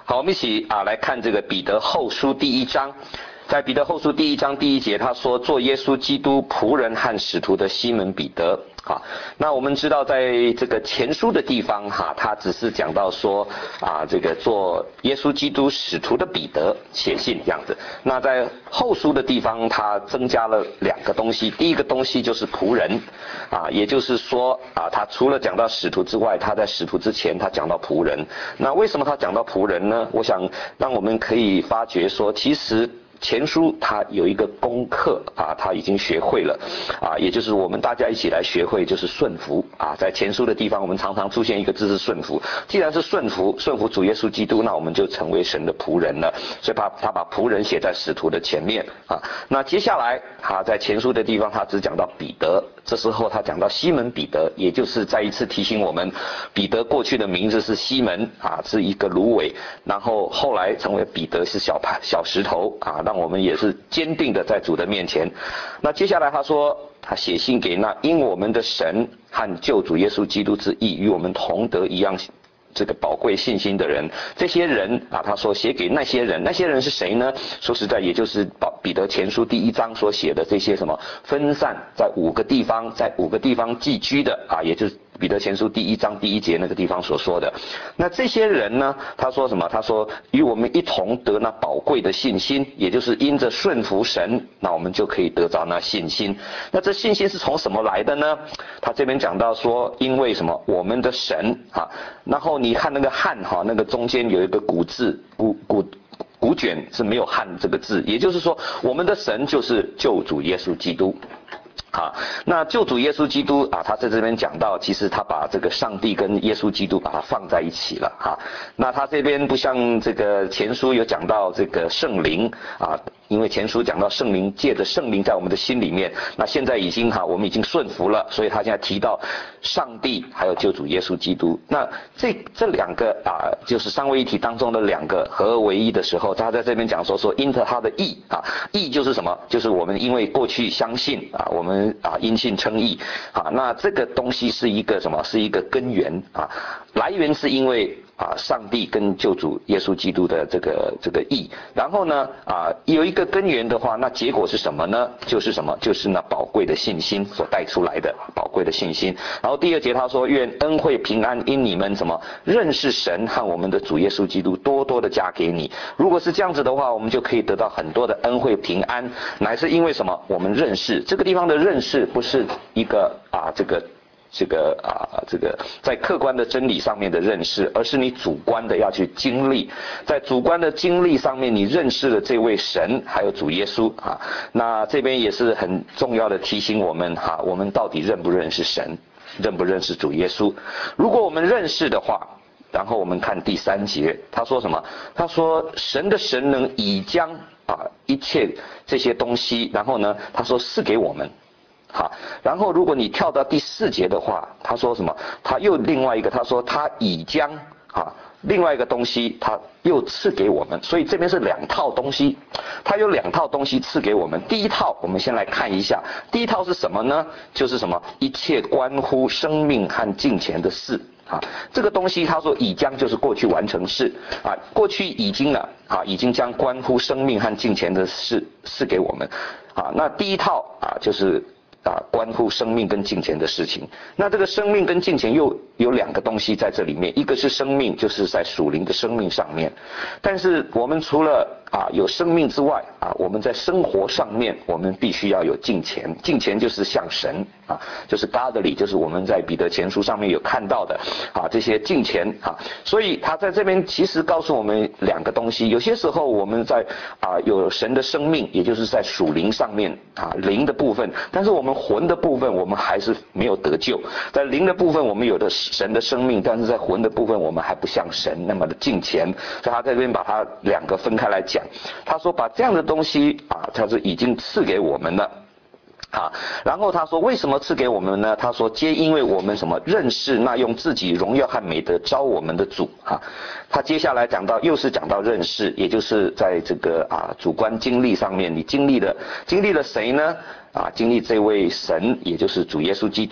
好，我们一起来看这个彼得后书第1章。在彼得后书第1章第1节，他说做耶稣基督仆人和使徒的西门彼得。那我们知道在这个前书的地方他只是讲到说这个做耶稣基督使徒的彼得写信这样子。那在后书的地方，他增加了2个东西。第一个东西就是仆人也就是说他除了讲到使徒之外，他在使徒之前他讲到仆人。那为什么他讲到仆人呢？我想让我们可以发觉说，其实前书它有一个功课他已经学会了也就是我们大家一起来学会，就是顺服在前书的地方，我们常常出现一个字是顺服。既然是顺服主耶稣基督，那我们就成为神的仆人了。所以他把仆人写在使徒的前面那接下来在前书的地方，他只讲到彼得，这时候他讲到西门彼得，也就是再一次提醒我们，彼得过去的名字是西门是一个芦苇，然后后来成为彼得是小石头让我们也是坚定的在主的面前。那接下来他说，他写信给那因我们的神和救主耶稣基督之义与我们同得一样这个宝贵信心的人，这些人他说写给那些人，那些人是谁呢？说实在，也就是彼得前书第1章所写的这些什么分散在5个地方寄居的也就是彼得前书第1章第1节那个地方所说的。那这些人呢，他说什么？他说与我们一同得那宝贵的信心，也就是因着顺服神，那我们就可以得着那信心。那这信心是从什么来的呢？他这边讲到说，因为什么？我们的神然后你看那个汉那个中间有一个古字，古卷是没有汉这个字，也就是说我们的神就是救主耶稣基督那救主耶稣基督他在这边讲到，其实他把这个上帝跟耶稣基督把它放在一起了那他这边不像这个前书有讲到这个圣灵因为前书讲到圣灵，借着圣灵在我们的心里面，那现在我们已经顺服了，所以他现在提到上帝还有救主耶稣基督。那这2个就是三位一体当中的2个合而为一的时候，他在这边讲说因着他的义义就是什么？就是我们因为过去相信我们因信称义那这个东西是一个什么？是一个根源来源是因为上帝跟救主耶稣基督的这个义，然后呢有一个根源的话，那结果是什么呢？就是什么？就是那宝贵的信心所带出来的宝贵的信心。然后第2节他说，愿恩惠平安因你们什么认识神和我们的主耶稣基督多多的加给你。如果是这样子的话，我们就可以得到很多的恩惠平安，乃是因为什么？我们认识这个地方的认识不是一个这个在客观的真理上面的认识，而是你主观的要去经历，在主观的经历上面，你认识了这位神还有主耶稣那这边也是很重要的提醒我们我们到底认不认识神，认不认识主耶稣？如果我们认识的话，然后我们看第3节，他说什么？他说神的神能已将一切这些东西，然后呢他说赐给我们然后如果你跳到第4节的话，他说什么？他又另外一个，他说他已将另外一个东西他又赐给我们。所以这边是2套东西，他有2套东西赐给我们。第一套我们先来看一下，第一套是什么呢？就是什么？一切关乎生命和金钱的事这个东西他说已将就是过去完成式过去已经了已经将关乎生命和金钱的事赐给我们那第一套就是关乎生命跟金钱的事情。那这个生命跟金钱又有2个东西在这里面，一个是生命，就是在属灵的生命上面。但是我们除了有生命之外我们在生活上面我们必须要有金钱。金钱就是向神就是 godly， 就是我们在彼得前书上面有看到的这些金钱所以他在这边其实告诉我们2个东西。有些时候我们在有神的生命，也就是在属灵上面灵的部分，但是我们魂的部分我们还是没有得救。在灵的部分我们有的神的生命，但是在魂的部分我们还不像神那么的敬虔。所以他在这边把它2个分开来讲。他说把这样的东西他是已经赐给我们了然后他说为什么赐给我们呢？他说皆因为我们什么认识那用自己荣耀和美德招我们的主他接下来讲到又是讲到认识，也就是在这个主观经历上面，你经历了谁呢？经历这位神，也就是主耶稣基督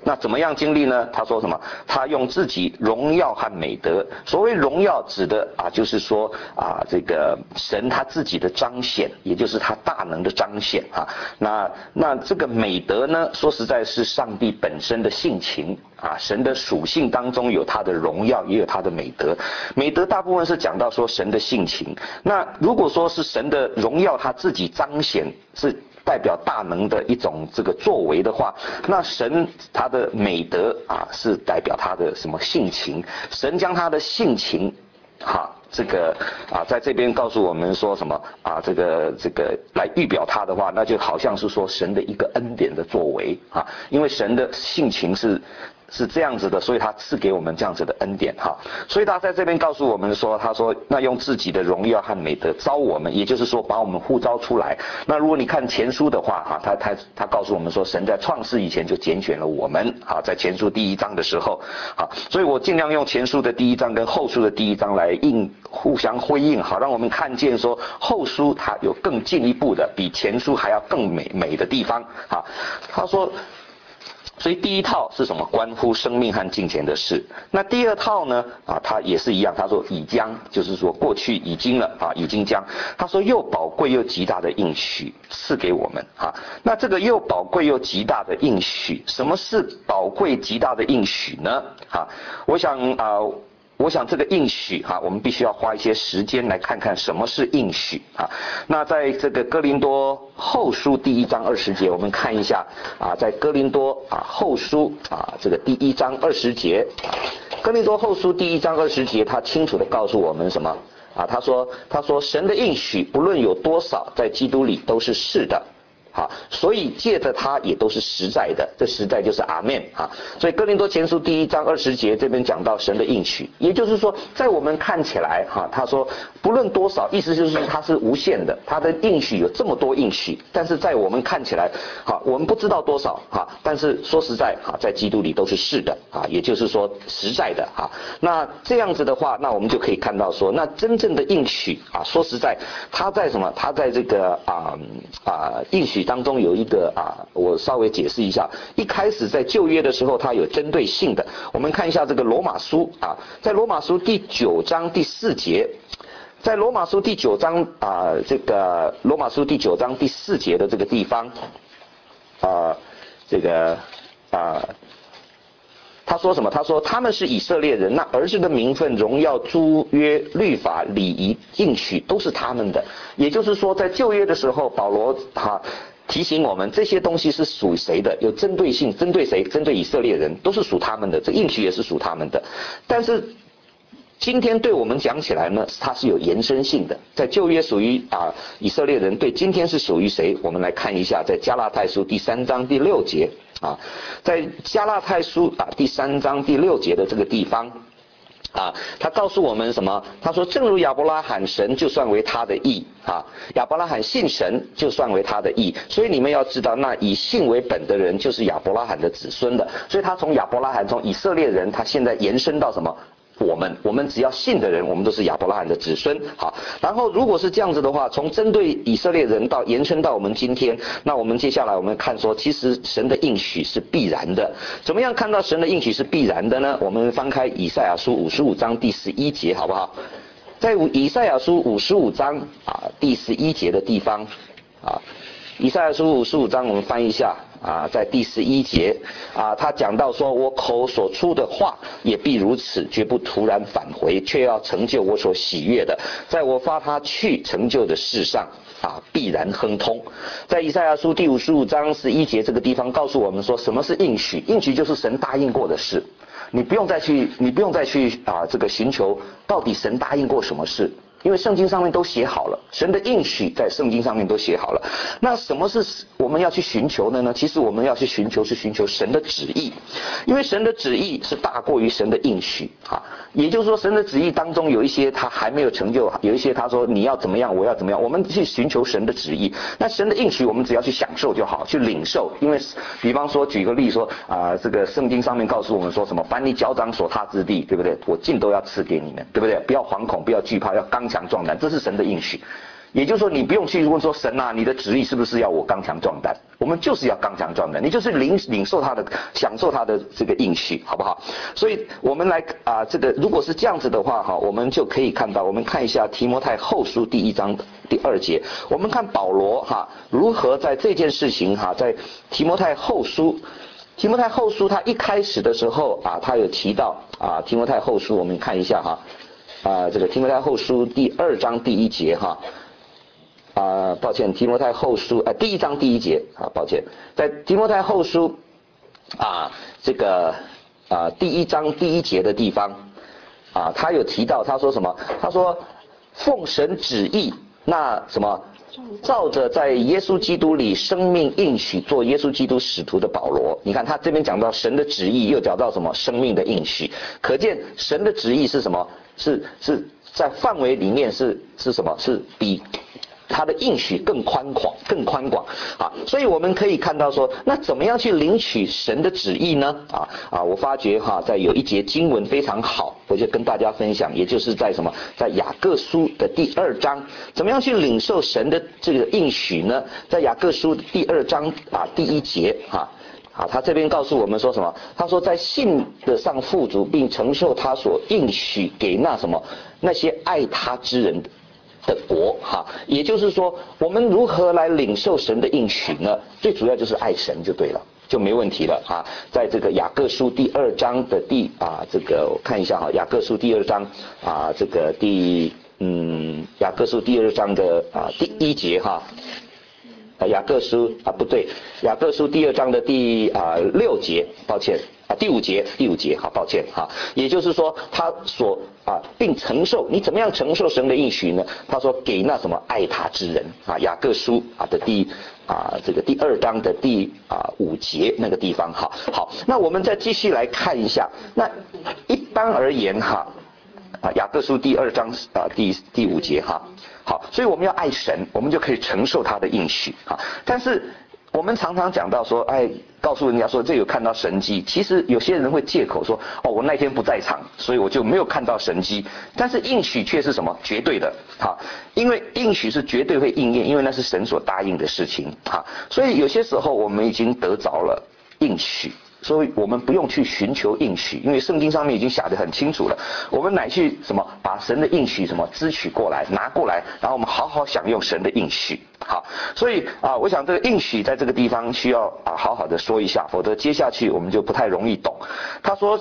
那怎么样经历呢？他说什么？他用自己荣耀和美德。所谓荣耀指的就是说这个神他自己的彰显，也就是他大能的彰显那这个美德呢，说实在是上帝本身的性情神的属性当中有他的荣耀，也有他的美德。美德大部分是讲到说神的性情。那如果说是神的荣耀他自己彰显，是代表大能的一种这个作为的话，那神他的美德是代表他的什么性情？神将他的性情这个在这边告诉我们说什么这个来预表他的话，那就好像是说神的一个恩典的作为因为神的性情是这样子的，所以他赐给我们这样子的恩典所以他在这边告诉我们说，他说那用自己的荣耀和美德招我们，也就是说把我们呼召出来。那如果你看前书的话他告诉我们说，神在创世以前就拣选了我们在前书第1章的时候所以我尽量用前书的第1章跟后书的第1章来互相辉映让我们看见说后书它有更进一步的比前书还要更美的地方他说，所以第一套是什么？关乎生命和金钱的事。那第二套呢？它也是一样。他说已将，就是说过去已经了已经将。他说又宝贵又极大的应许赐给我们那这个又宝贵又极大的应许，什么是宝贵极大的应许呢？我想这个应许我们必须要花一些时间来看看什么是应许那在这个哥林多后书第1章20节，我们看一下在哥林多后书这个第1章20节，哥林多后书第1章20节，他清楚地告诉我们什么他说神的应许不论有多少，在基督里都是是的所以借着它也都是实在的，这实在就是阿们所以哥林多前书第1章20节这边讲到神的应许，也就是说在我们看起来他说不论多少，意思就是它是无限的，它的应许有这么多应许，但是在我们看起来我们不知道多少但是说实在在基督里都是是的也就是说实在的那这样子的话，那我们就可以看到说，那真正的应许说实在它在什么？它在这个应许当中有一个我稍微解释一下。一开始在旧约的时候，它有针对性的。我们看一下这个罗马书在罗马书第9章第4节，在罗马书第9章这个罗马书第9章第4节的这个地方他说什么？他说他们是以色列人，那儿子的名分、荣耀、诸约、律法、礼仪、应许都是他们的。也就是说，在旧约的时候，保罗提醒我们这些东西是属谁的，有针对性，针对谁？针对以色列人，都是属他们的，这应许也是属他们的。但是今天对我们讲起来呢，它是有延伸性的。在旧约属于以色列人，对今天是属于谁？我们来看一下，在加拉太书第3章第6节在加拉太书第3章第6节的这个地方他告诉我们什么？他说正如亚伯拉罕神就算为他的义亚伯拉罕信神就算为他的义，所以你们要知道，那以信为本的人就是亚伯拉罕的子孙的。所以他从亚伯拉罕，从以色列人，他现在延伸到什么？我们只要信的人，我们都是亚伯拉罕的子孙。好，然后如果是这样子的话，从针对以色列人到延伸到我们今天，那我们接下来我们看说，其实神的应许是必然的。怎么样看到神的应许是必然的呢？我们翻开以赛亚书55章第11节，好不好？在以赛亚书55章第11节的地方以赛亚书55章我们翻一下在第11节他讲到说，我口所出的话也必如此，绝不突然返回，却要成就我所喜悦的，在我发他去成就的事上必然亨通。在以赛亚书第55章11节这个地方告诉我们说，什么是应许？应许就是神答应过的事，你不用再去这个寻求到底神答应过什么事，因为圣经上面都写好了，神的应许在圣经上面都写好了。那什么是我们要去寻求的呢？其实我们要去寻求神的旨意，因为神的旨意是大过于神的应许也就是说神的旨意当中有一些他还没有成就，有一些他说你要怎么样我要怎么样，我们去寻求神的旨意。那神的应许我们只要去享受就好，去领受。因为比方说举个例说这个圣经上面告诉我们说什么，凡你脚掌所踏之地，对不对？我尽都要赐给你们，对不对？不要惶恐，不要惧怕，要刚强壮胆，这是神的应许。 也就是说，你不用去问说神啊，你的旨意是不是要我刚强壮胆？我们就是要刚强壮胆，你就是领受他的，享受他的这个应许，好不好？所以我们来这个如果是这样子的话哈，我们就可以看到，我们看一下提摩太后书第1章第2节，我们看保罗哈如何在这件事情哈，在提摩太后书他一开始的时候他有提到提摩太后书，我们看一下哈这个提摩太后书第2章第1节哈。抱歉，提摩太后书第1章第1节抱歉，在提摩太后书这个第1章第1节的地方他有提到，他说什么？他说奉神旨意，那什么照着在耶稣基督里生命应许做耶稣基督使徒的保罗，你看他这边讲到神的旨意，又讲到什么生命的应许，可见神的旨意是什么？是在范围里面是什么？是比他的应许更宽广所以我们可以看到说，那怎么样去领取神的旨意呢？我发觉在有一节经文非常好，我就跟大家分享，也就是在什么，在雅各书的第2章，怎么样去领受神的这个应许呢？在雅各书的第2章第1节他这边告诉我们说什么？他说在信的上富足，并承受他所应许给那些爱他之人的国也就是说，我们如何来领受神的应许呢？最主要就是爱神就对了，就没问题了在这个雅各书第2章的这个我看一下雅各书第2章这个雅各书第2章的第1节雅各书不对，雅各书第2章的第6节，抱歉第5节抱歉也就是说他所并承受，你怎么样承受神的应许呢？他说给那什么爱他之人雅各书的这个第2章的第5节那个地方好，那我们再继续来看一下，那一般而言雅各书第2章第5节好，所以我们要爱神，我们就可以承受他的应许但是我们常常讲到说，告诉人家说这有看到神迹，其实有些人会借口说，我那天不在场，所以我就没有看到神迹。但是应许却是什么？绝对的因为应许是绝对会应验，因为那是神所答应的事情所以有些时候我们已经得着了应许，所以我们不用去寻求应许，因为圣经上面已经写得很清楚了。我们乃去什么？把神的应许支取过来，拿过来，然后我们好好享用神的应许。所以我想这个应许在这个地方需要好好的说一下，否则接下去我们就不太容易懂。他说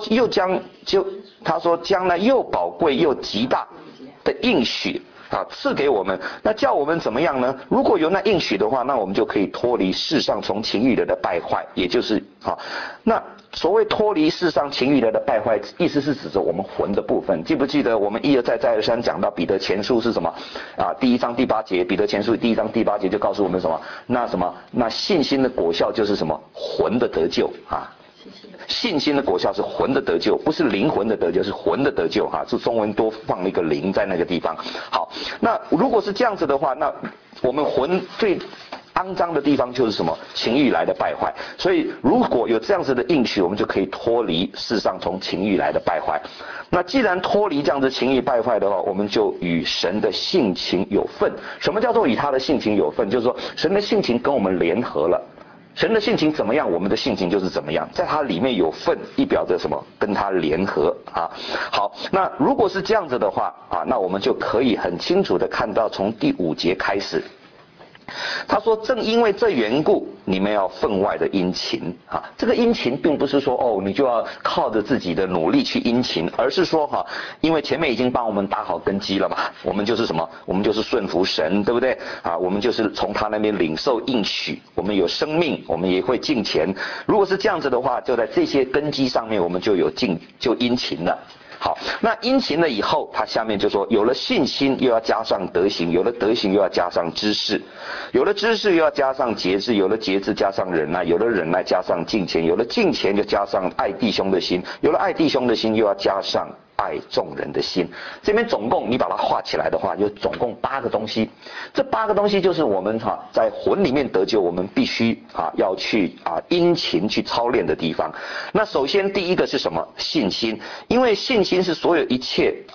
将来又宝贵又极大的应许赐给我们，那叫我们怎么样呢？如果有那应许的话，那我们就可以脱离世上从情欲来的败坏，也就是那所谓脱离世上情欲来的败坏，意思是指着我们魂的部分。记不记得我们一而再再而三讲到彼得前书是什么第1章第8节，彼得前书第1章第8节就告诉我们什么？那信心的果效就是什么？魂的得救信心的果效是魂的得救，不是灵魂的得救，是魂的得救是中文多放了一个灵在那个地方。好，那如果是这样子的话，那我们魂最肮脏的地方就是什么？情欲来的败坏。所以如果有这样子的应许，我们就可以脱离世上从情欲来的败坏。那既然脱离这样子情欲败坏的话，我们就与神的性情有份。什么叫做与他的性情有份？就是说神的性情跟我们联合了，神的性情怎么样，我们的性情就是怎么样，在它里面有份，意表着什么？跟它联合好，那如果是这样子的话那我们就可以很清楚的看到，从第5节开始，他说正因为这缘故，你们要分外的殷勤这个殷勤并不是说你就要靠着自己的努力去殷勤，而是说因为前面已经帮我们打好根基了嘛，我们就是什么？我们就是顺服神，对不对我们就是从他那边领受应许，我们有生命，我们也会敬虔。如果是这样子的话，就在这些根基上面，我们就殷勤了。好，那殷勤了以后，他下面就说，有了信心又要加上德行，有了德行又要加上知识，有了知识又要加上节制，有了节制加上忍耐，有了忍耐加上敬虔，有了敬虔就加上爱弟兄的心，有了爱弟兄的心又要加上爱众人的心。这边总共你把它画起来的话，就总共8个东西。这8个东西就是我们在魂里面得救，我们必须要去殷勤去操练的地方。那首先第一个是什么？信心。因为信心是所有一切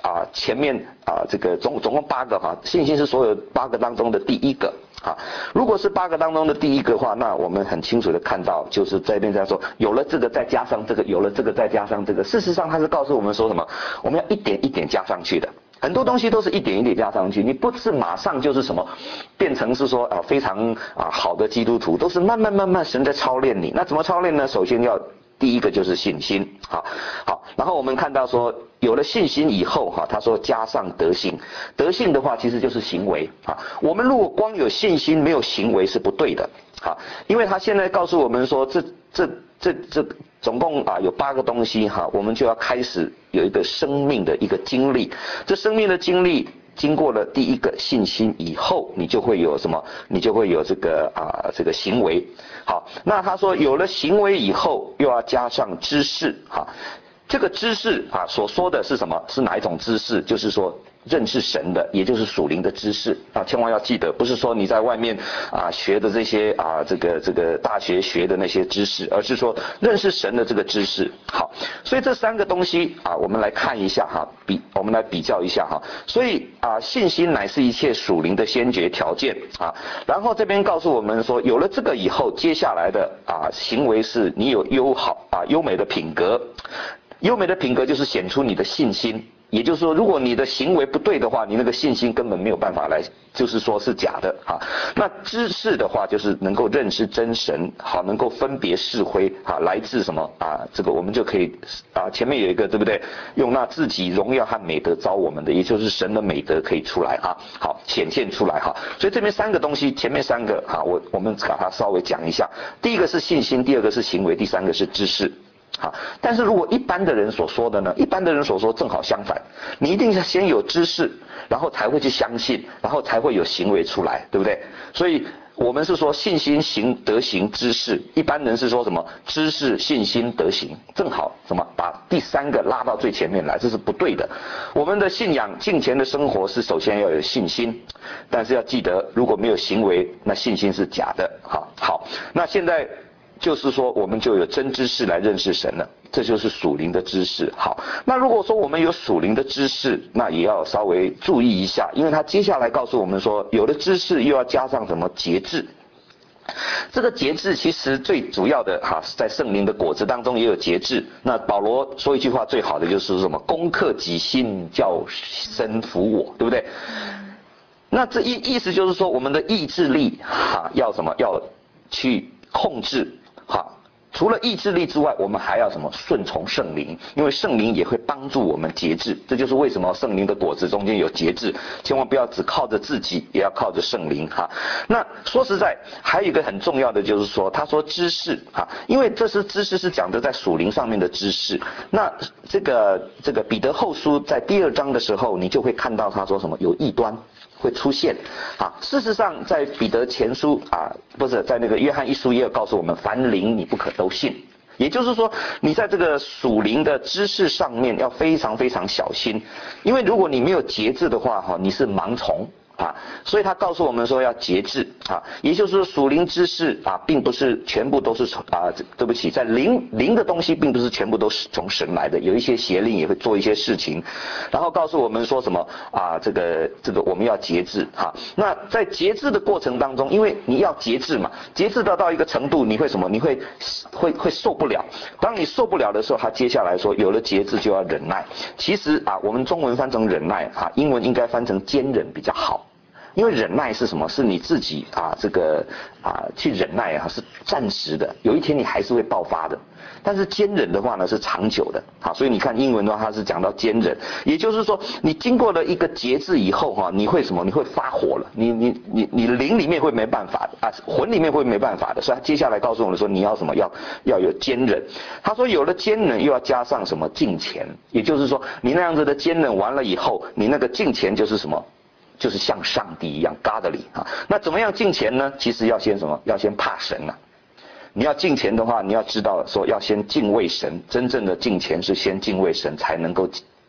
前面这个总共8个信心是所有8个当中的第一个。如果是8个当中的第一个的话，那我们很清楚的看到，就是在这边在说，有了这个再加上这个，有了这个再加上这个。事实上，它是告诉我们说什么？我们要一点一点加上去的。很多东西都是一点一点加上去，你不是马上就是什么，变成是说非常好的基督徒，都是慢慢神在操练你。那怎么操练呢？首先第一个就是信心。好，然后我们看到说，有了信心以后他说加上德行，德行的话其实就是行为。我们如果光有信心没有行为是不对的。因为他现在告诉我们说，这总共有8个东西我们就要开始有一个生命的一个经历。这生命的经历经过了第一个信心以后，你就会有什么？你就会有这个行为。好，那他说有了行为以后，又要加上知识。这个知识所说的是什么？是哪一种知识？就是说认识神的，也就是属灵的知识千万要记得，不是说你在外面学的这些这个大学学的那些知识，而是说认识神的这个知识。好，所以这3个东西我们来看一下我们来比较一下所以信心乃是一切属灵的先决条件然后这边告诉我们说，有了这个以后，接下来的行为是你有优美的品格。优美的品格就是显出你的信心，也就是说，如果你的行为不对的话，你那个信心根本没有办法来，就是说是假的那知识的话，就是能够认识真神，能够分别是非来自什么这个我们就可以前面有一个对不对？用那自己荣耀和美德招我们的，也就是神的美德可以出来好显现出来所以这边3个东西，前面3个我们把它稍微讲一下。第一个是信心，第2个是行为，第3个是知识。但是如果一般的人所说的呢？一般的人所说正好相反，你一定是先有知识，然后才会去相信，然后才会有行为出来，对不对？所以我们是说信心、德行、知识，一般人是说什么？知识、信心、德行，正好什么？把第3个拉到最前面来，这是不对的。我们的信仰、敬虔的生活是首先要有信心，但是要记得，如果没有行为，那信心是假的。好，那现在就是说我们就有真知识来认识神了，这就是属灵的知识。好，那如果说我们有属灵的知识，那也要稍微注意一下，因为他接下来告诉我们说，有了知识又要加上什么节制。这个节制其实最主要的在圣灵的果子当中也有节制。那保罗说一句话最好的就是什么？攻克己心，叫身服我，对不对？那这意思就是说，我们的意志力要什么？要去控制除了意志力之外，我们还要什么？顺从圣灵，因为圣灵也会帮助我们节制。这就是为什么圣灵的果子中间有节制，千万不要只靠着自己，也要靠着圣灵那说实在，还有一个很重要的就是说，他说知识因为这是知识是讲的在属灵上面的知识。那这个彼得后书在第2章的时候，你就会看到他说什么？有异端会出现事实上在彼得前书不是在那个约翰1书也有告诉我们，凡灵你不可都信。也就是说，你在这个属灵的知识上面要非常非常小心，因为如果你没有节制的话你是盲从所以他告诉我们说要节制也就是说属灵知识并不是全部都是对不起，在灵的东西并不是全部都是从神来的，有一些邪灵也会做一些事情，然后告诉我们说什么这个我们要节制那在节制的过程当中，因为你要节制嘛，节制到一个程度，你会什么？你会受不了。当你受不了的时候，他接下来说有了节制就要忍耐。其实我们中文翻成忍耐英文应该翻成坚忍比较好。因为忍耐是什么？是你自己去忍耐是暂时的，有一天你还是会爆发的。但是坚忍的话呢是长久的所以你看英文的话，它是讲到坚忍，也就是说你经过了一个节制以后你会什么？你会发火了，你灵里面会没办法的魂里面会没办法的。所以他接下来告诉我们说，你要什么？要有坚忍。他说有了坚忍，又要加上什么？敬虔。也就是说，你那样子的坚忍完了以后，你那个敬虔就是什么？就是像上帝一样 godly 那怎么样敬虔呢？其实要先什么？要先怕神你要敬虔的话，你要知道说要先敬畏神，真正的敬虔是先敬畏神，才能够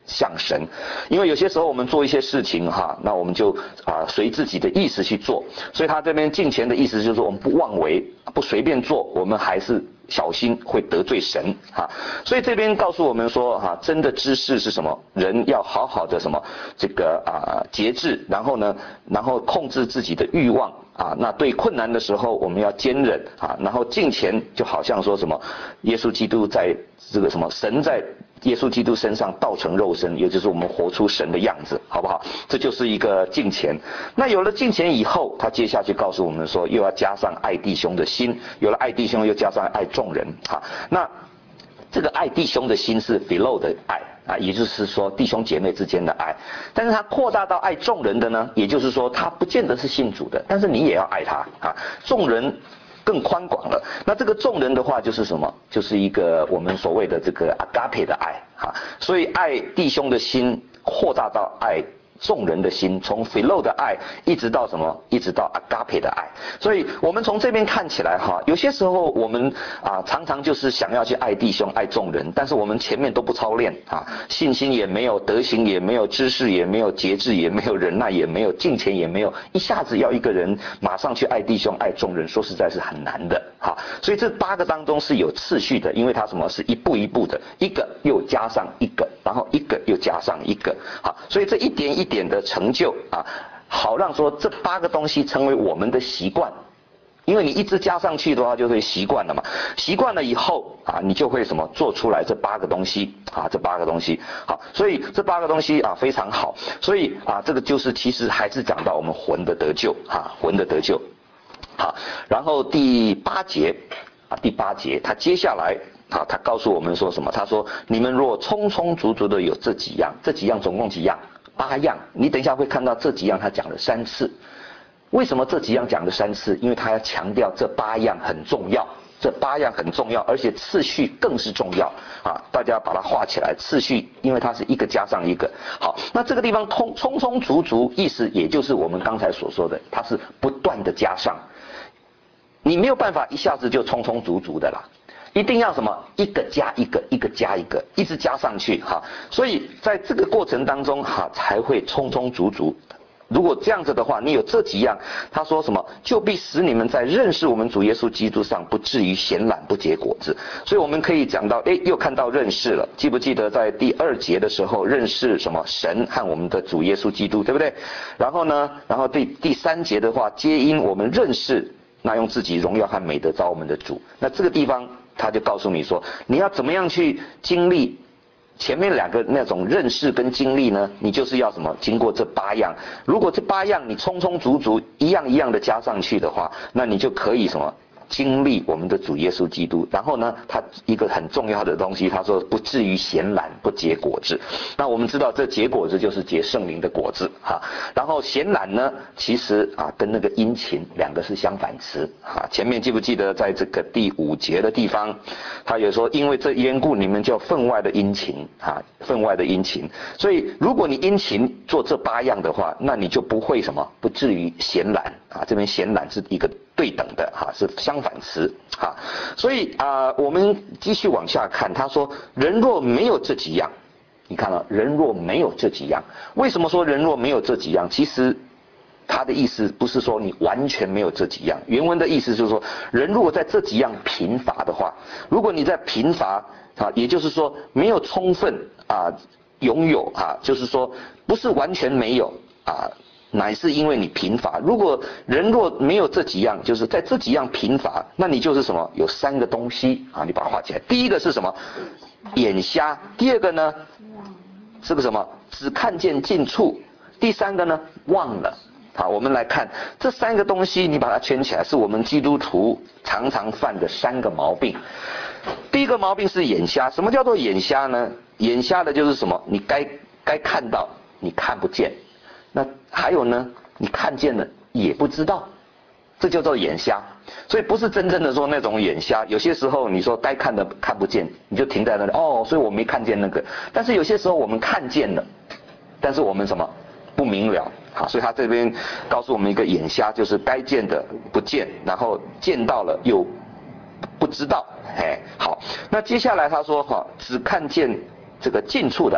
像神，因为有些时候我们做一些事情哈，那我们就随自己的意识去做，所以他这边敬虔的意思就是说我们不妄为，不随便做，我们还是小心会得罪神哈。所以这边告诉我们说哈，真的知识是什么？人要好好的什么这个节制，然后控制自己的欲望那对困难的时候我们要坚忍然后敬虔就好像说什么耶稣基督在这个什么神在耶稣基督身上道成肉身，也就是我们活出神的样子，好不好？这就是一个敬虔。那有了敬虔以后，他接下去告诉我们说，又要加上爱弟兄的心，有了爱弟兄，又加上爱众人那这个爱弟兄的心是 philo 的爱也就是说弟兄姐妹之间的爱。但是他扩大到爱众人的呢，也就是说他不见得是信主的，但是你也要爱他众人更宽广了。那这个众人的话就是什么？就是一个我们所谓的这个 agape 的爱所以爱弟兄的心扩大到爱众人的心，从 philo 的爱一直到什么？一直到 agape 的爱。所以我们从这边看起来有些时候我们常常就是想要去爱弟兄爱众人，但是我们前面都不操练信心也没有，德行也没有，知识也没有，节制也没有，忍耐也没有，敬虔也没有，一下子要一个人马上去爱弟兄爱众人，说实在是很难的所以这8个当中是有次序的，因为它什么是一步一步的，一个又加上一个，然后一个又加上一个所以这一点一点的成就好让说这8个东西成为我们的习惯。因为你一直加上去的话就会习惯了嘛，习惯了以后你就会什么做出来这8个东西这8个东西好，所以这8个东西非常好，所以这个就是其实还是讲到我们魂的得救魂的得救好。然后第8节他接下来他告诉我们说什么？他说你们若充充足足的有这几样总共几样？8样。你等一下会看到这几样他讲了3次。为什么这几样讲了3次？因为他要强调这8样很重要，这8样很重要，而且次序更是重要大家把它画起来，次序因为它是一个加上一个。好，那这个地方充充足足，意思也就是我们刚才所说的，它是不断的加上，你没有办法一下子就充充足足的啦，一定要什么一个加一个，一个加一个，一直加上去所以在这个过程当中才会充充足足。如果这样子的话，你有这几样，他说什么？就必使你们在认识我们主耶稣基督上不至于闲懒不结果子。所以我们可以讲到又看到认识了。记不记得在第2节的时候认识什么？神和我们的主耶稣基督，对不对？然后呢，第3节的话，皆因我们认识那用自己荣耀和美德召我们的主。那这个地方他就告诉你说，你要怎么样去经历前面2个那种认识跟经历呢？你就是要什么？经过这8样。如果这8样你充充足足一样一样的加上去的话，那你就可以什么？经历我们的主耶稣基督。然后呢，他一个很重要的东西，他说不至于闲懒不结果子。那我们知道这结果子就是结圣灵的果子然后闲懒呢，其实跟那个殷勤2个是相反词前面记不记得在这个第5节的地方，他有说因为这缘故你们就分外的殷勤分外的殷勤。所以如果你殷勤做这8样的话，那你就不会什么？不至于闲懒这边闲懒是一个对等的是相反词所以我们继续往下看，他说人若没有这几样，你看了人若没有这几样，为什么说人若没有这几样？其实他的意思不是说你完全没有这几样，原文的意思就是说人如果在这几样贫乏的话，如果你在贫乏也就是说没有充分拥有就是说不是完全没有乃是因为你贫乏。如果人若没有这几样，就是在这几样贫乏，那你就是什么？有3个东西你把它画起来。第一个是什么？眼瞎。第2个呢是个什么？只看见近处。第3个呢忘了。我们来看这3个东西，你把它圈起来，是我们基督徒常常犯的3个毛病。第一个毛病是眼瞎。什么叫做眼瞎呢？眼瞎的就是什么？你该看到你看不见，那还有呢，你看见了也不知道，这叫做眼瞎。所以不是真正的说那种眼瞎，有些时候你说该看的看不见，你就停在那里所以我没看见那个。但是有些时候我们看见了，但是我们什么不明了所以他这边告诉我们一个眼瞎，就是该见的不见，然后见到了又不知道好，那接下来他说只看见这个近处的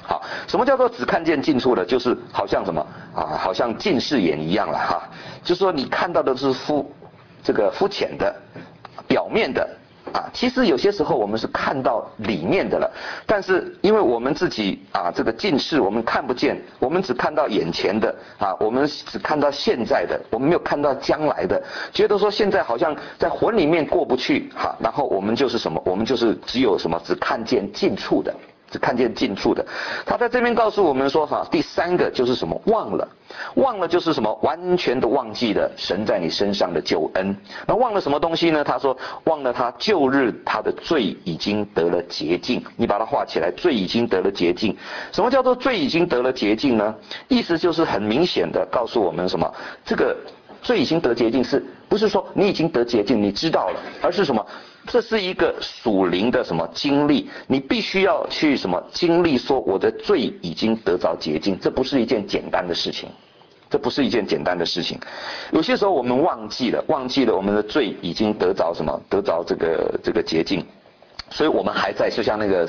好，什么叫做只看见近处的？就是好像什么啊，好像近视眼一样了哈。就是说你看到的是肤浅的、表面的啊。其实有些时候我们是看到里面的了，但是因为我们自己啊这个近视，我们看不见，我们只看到眼前的啊，我们只看到现在的，我们没有看到将来的，觉得说现在好像在魂里面过不去哈。然后我们就是什么？我们就是只有什么？只看见近处的。只看见近处的，他在这边告诉我们说哈，第三个就是什么？忘了就是什么？完全的忘记了神在你身上的救恩。那忘了什么东西呢？他说忘了他旧日他的罪已经得了洁净。你把它画起来，罪已经得了洁净。什么叫做罪已经得了洁净呢？意思就是很明显的告诉我们什么？这个罪已经得洁净，是不是说你已经得洁净，你知道了，而是什么？这是一个属灵的什么经历？你必须要去什么经历？说我的罪已经得着洁净，这不是一件简单的事情，这不是一件简单的事情。有些时候我们忘记了我们的罪已经得着什么？得着这个洁净，所以我们还在就像那个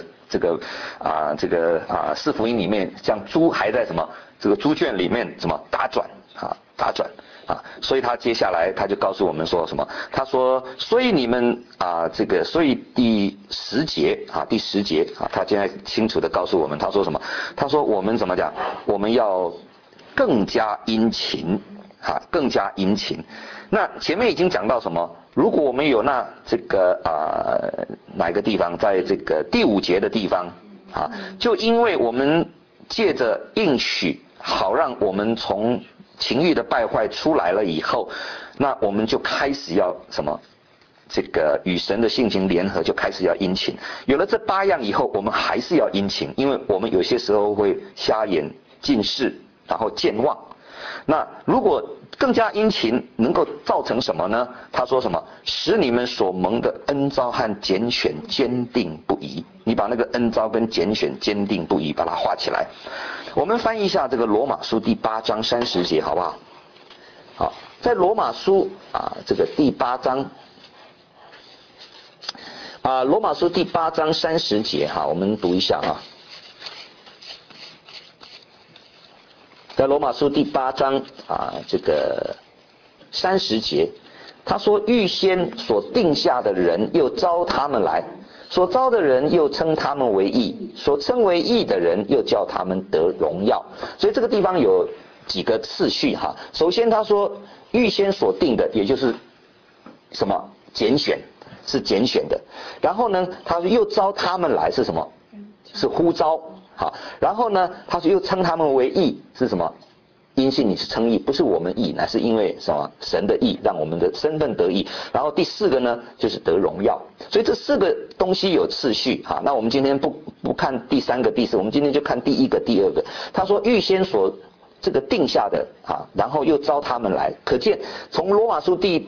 四福音里面，像猪还在什么这个猪圈里面什么打转。所以他接下来他就告诉我们说什么？他说，所以你们所以第十节，他现在清楚的告诉我们，他说什么？他说我们怎么讲？我们要更加殷勤，更加殷勤。那前面已经讲到什么？如果我们有哪个地方，在这个第5节的地方就因为我们借着应许，好让我们从情欲的败坏出来了以后，那我们就开始要什么？这个与神的性情联合，就开始要殷勤。有了这8样以后，我们还是要殷勤，因为我们有些时候会瞎眼、近视，然后健忘。那如果更加殷勤，能够造成什么呢？他说什么？使你们所蒙的恩召和拣选坚定不移。你把那个恩召跟拣选坚定不移把它画起来。我们翻译一下这个罗马书第8章30节，好不好？好，在罗马书这个第8章罗马书第8章30节我们读一下在罗马书第8章这个30节，他说预先所定下的人又招他们来，所招的人又称他们为义，所称为义的人又叫他们得荣耀。所以这个地方有几个次序首先他说预先所定的，也就是什么？拣选，是拣选的。然后呢，他说又招他们来是什么？是呼召。然后呢，他说又称他们为义，是什么？因信你是称义，不是我们义，乃是因为什么？神的义让我们的身份得义。然后第4个呢，就是得荣耀。所以这4个东西有次序那我们今天不看第3个、第4，我们今天就看第1个、第2个。他说预先所这个定下的然后又招他们来，可见从罗马书第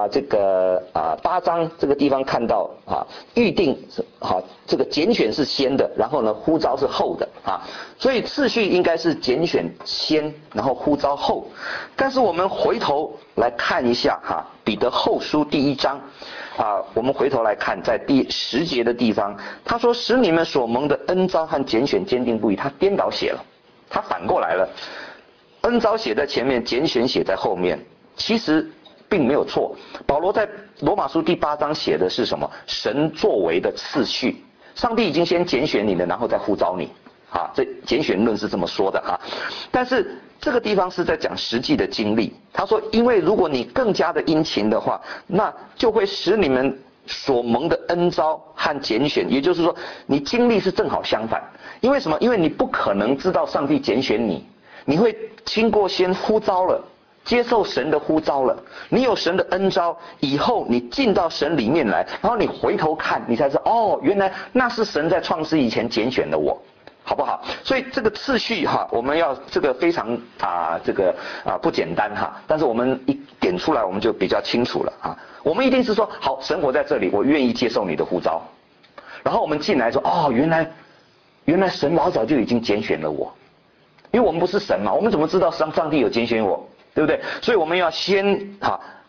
8章这个地方看到预定这个拣选是先的，然后呢呼召是后的所以次序应该是拣选先，然后呼召后。但是我们回头来看一下彼得后书第1章我们回头来看，在第10节的地方，他说使你们所蒙的恩召和拣选坚定不移，他颠倒写了，他反过来了。恩召写在前面，拣选写在后面，其实并没有错。保罗在罗马书第8章写的是什么？神作为的次序，上帝已经先拣选你了，然后再呼召你这拣选论是这么说的但是这个地方是在讲实际的经历。他说因为如果你更加的殷勤的话，那就会使你们所蒙的恩召和拣选，也就是说你经历是正好相反。因为什么？因为你不可能知道上帝拣选你，你会经过先呼召了，接受神的呼召了，你有神的恩召以后，你进到神里面来，然后你回头看，你才知道原来那是神在创世以前拣选的我，好不好？所以这个次序我们要这个非常不简单但是我们一点出来我们就比较清楚了我们一定是说好，神我在这里，我愿意接受你的呼召，然后我们进来说原来神老早就已经拣选了我，因为我们不是神嘛，我们怎么知道上帝有拣选我，对不对？所以我们要先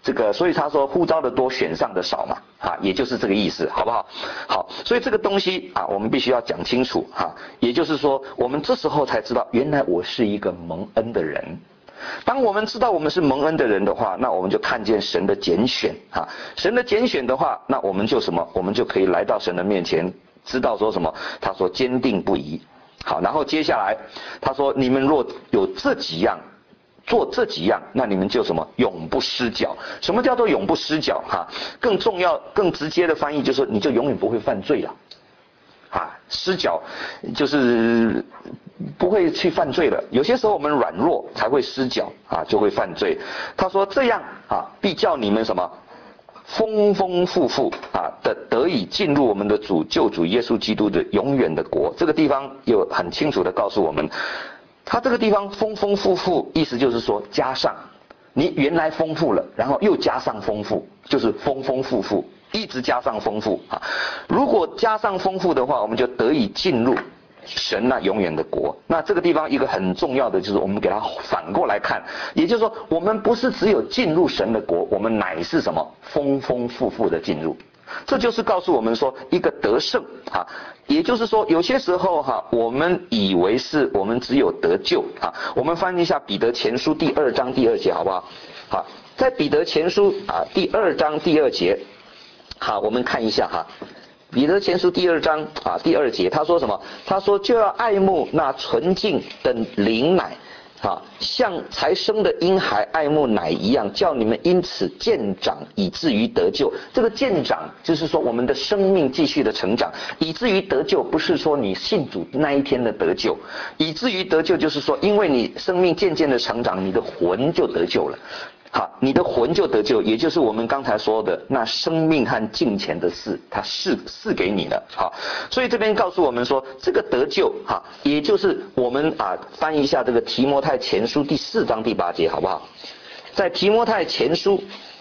所以他说呼召的多，选上的少嘛，也就是这个意思，好不好？好，所以这个东西我们必须要讲清楚也就是说，我们这时候才知道，原来我是一个蒙恩的人。当我们知道我们是蒙恩的人的话，那我们就看见神的拣选神的拣选的话，那我们就什么？我们就可以来到神的面前，知道说什么？他说坚定不移。好，然后接下来他说，你们若有这几样，做这几样，那你们就什么？永不失脚。什么叫做永不失脚更重要更直接的翻译就是说，你就永远不会犯罪了失脚就是不会去犯罪了。有些时候我们软弱才会失脚就会犯罪。他说这样必叫你们什么？丰丰富富的得以进入我们的救主耶稣基督的永远的国。这个地方有很清楚的告诉我们，他这个地方丰丰富富，意思就是说加上，你原来丰富了，然后又加上丰富，就是丰丰富富，一直加上丰富如果加上丰富的话，我们就得以进入神那永远的国。那这个地方一个很重要的就是我们给它反过来看，也就是说我们不是只有进入神的国，我们乃是什么？丰丰富富的进入。这就是告诉我们说一个得胜也就是说有些时候我们以为是我们只有得救我们翻译一下彼得前书第2章第2节好不好？好，在彼得前书第2章第2节我们看一下彼得前书第2章第2节他说什么？他说就要爱慕那纯净的灵奶像才生的婴孩爱慕奶一样，叫你们因此渐长，以至于得救。这个渐长就是说我们的生命继续的成长，以至于得救不是说你信主那一天的得救，以至于得救就是说因为你生命渐渐的成长，你的魂就得救了。你的魂就得救，也就是我们刚才说的那生命和敬虔的事，他赐给你了。所以这边告诉我们说，这个得救也就是我们翻译一下这个提摩太前书第4章第8节好不好？在提摩太前书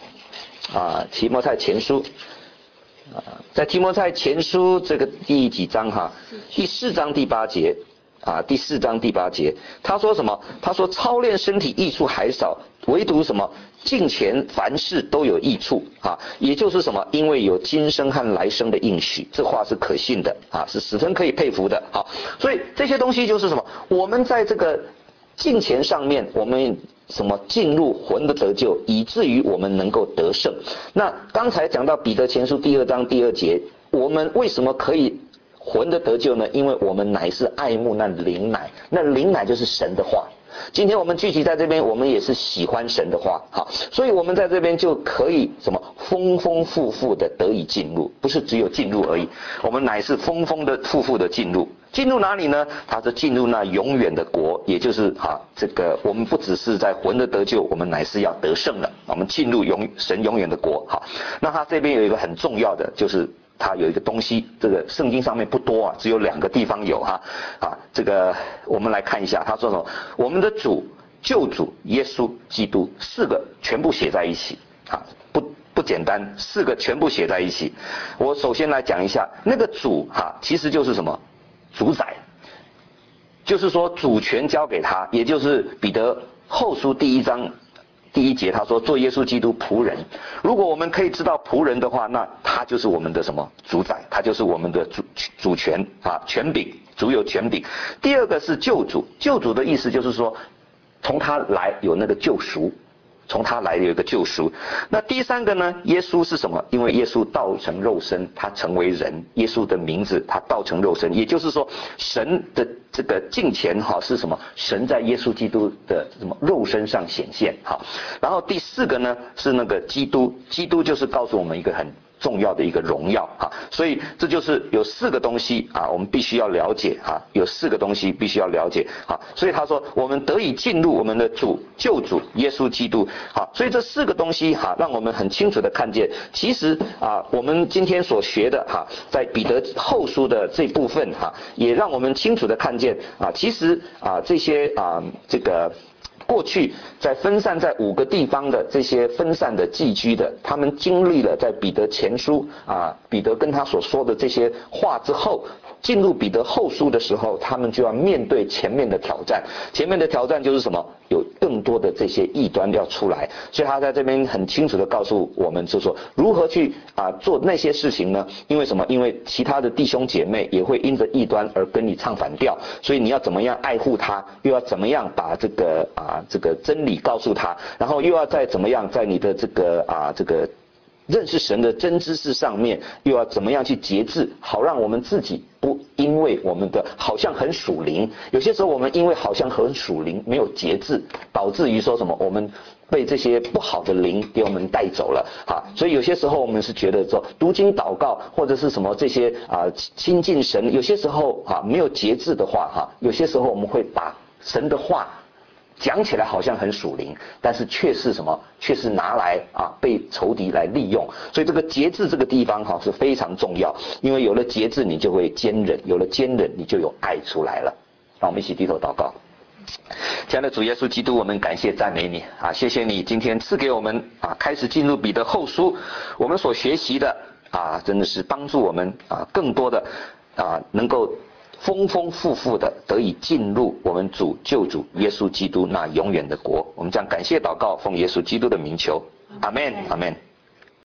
在提摩太前书这个第几章第4章第8节第4章第8节，他说什么？他说操练身体益处还少，唯独什么？敬虔凡事都有益处也就是什么？因为有今生和来生的应许，这话是可信的是十分可以佩服的所以这些东西就是什么？我们在这个敬虔上面，我们什么进入魂的得救，以至于我们能够得胜。那刚才讲到彼得前书第2章第2节，我们为什么可以魂的得救呢？因为我们乃是爱慕那灵奶，那灵奶就是神的话。今天我们聚集在这边，我们也是喜欢神的话所以我们在这边就可以什么丰丰富富的得以进入，不是只有进入而已，我们乃是丰丰的富富的进入。进入哪里呢？他是进入那永远的国，也就是这个我们不只是在魂的得救，我们乃是要得胜了，我们进入神永远的国那他这边有一个很重要的，就是它有一个东西，这个圣经上面不多只有2个地方有这个我们来看一下，他说什么？我们的救主耶稣基督，4个全部写在一起不简单，4个全部写在一起。我首先来讲一下那个主其实就是什么？主宰，就是说主权交给他，也就是彼得后书第1章第1节他说做耶稣基督仆人。如果我们可以知道仆人的话，那他就是我们的什么？主宰，他就是我们的主权权柄，主有权柄。第2个是救主，救主的意思就是说从他来有那个救赎，从他来有一个救赎。那第3个呢？耶稣是什么？因为耶稣道成肉身，他成为人，耶稣的名字他道成肉身，也就是说神的这个敬虔是什么？神在耶稣基督的什么肉身上显现然后第4个呢是那个基督，基督就是告诉我们一个很重要的一个荣耀所以这就是有4个东西我们必须要了解有4个东西必须要了解所以他说我们得以进入我们的救主耶稣基督所以这4个东西让我们很清楚的看见，其实我们今天所学的在彼得后书的这部分也让我们清楚的看见其实这些这个过去在分散在5个地方的这些分散的寄居的，他们经历了在彼得前书彼得跟他所说的这些话之后， 进入彼得后书的时候，他们就要面对前面的挑战。前面的挑战就是什么？有更多的这些异端要出来，所以他在这边很清楚的告诉我们，就是说如何去做那些事情呢？因为什么？因为其他的弟兄姐妹也会因着异端而跟你唱反调，所以你要怎么样爱护他，又要怎么样把这个真理告诉他，然后又要再怎么样在你的这个认识神的真知识上面，又要怎么样去节制，好让我们自己不因为我们的好像很属灵，有些时候我们因为好像很属灵，没有节制，导致于说什么，我们被这些不好的灵给我们带走了所以有些时候我们是觉得说读经祷告或者是什么这些亲近神，有些时候没有节制的话有些时候我们会把神的话讲起来好像很属灵，但是却是什么？却是拿来被仇敌来利用。所以这个节制这个地方是非常重要，因为有了节制，你就会坚忍，有了坚忍，你就有爱出来了。让我们一起低头祷告。亲爱的主耶稣基督，我们感谢赞美你谢谢你今天赐给我们开始进入彼得后书，我们所学习的真的是帮助我们更多的能够丰丰富富的得以进入我们主救主耶稣基督那永远的国。我们将感谢祷告，奉耶稣基督的名求，阿们，阿们。